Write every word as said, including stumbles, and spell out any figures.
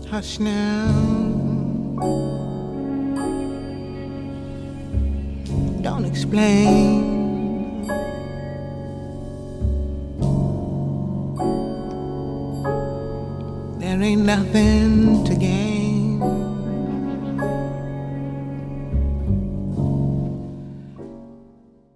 Hush now, don't explain. There ain't nothing to gain.